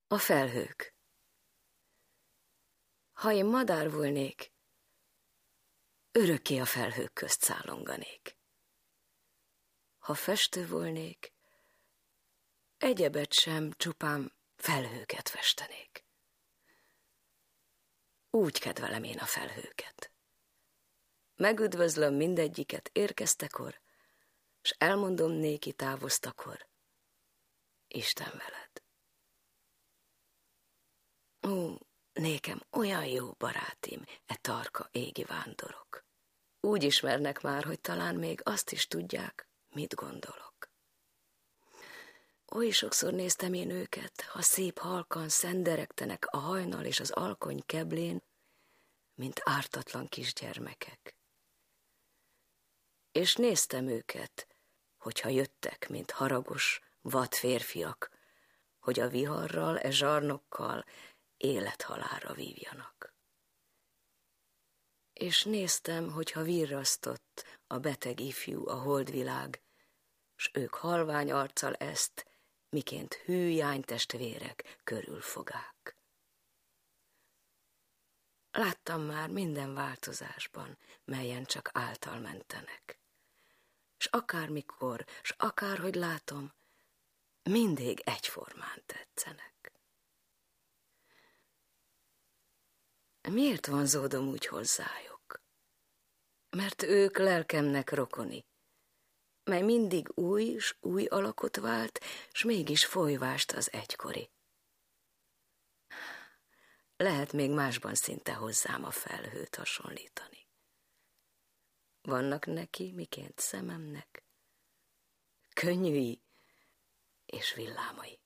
A felhők. Ha én madár volnék, örökké a felhők közt szállonganék. Ha festő volnék, egyebet sem, csupán felhőket festenék. Úgy kedvelem én a felhőket. Megüdvözlöm mindegyiket érkeztekor, s elmondom néki távoztakor, Isten veled. Ó, nékem olyan jó barátim, e tarka égi vándorok. Úgy ismernek már, hogy talán még azt is tudják, mit gondolok. Oly sokszor néztem én őket, ha szép halkan szenderegtenek a hajnal és az alkony keblén, mint ártatlan kisgyermekek. És néztem őket, hogyha jöttek, mint haragos, vad férfiak, hogy a viharral, e zsarnokkal élethalálra vívjanak. És néztem, hogyha virrasztott a beteg ifjú a holdvilág, s ők halvány arccal ezt, miként hű testvérek körülfogák. Láttam már minden változásban, melyen csak által mentenek. S akármikor, s akárhogy látom, mindig egyformán tetszenek. Miért vonzódom úgy hozzájuk? Mert ők lelkemnek rokoni, mely mindig új s új alakot vált, s mégis folyvást az egykori. Lehet még másban szinte hozzám a felhőt hasonlítani. Vannak neki, miként szememnek, könnyűi és villámai.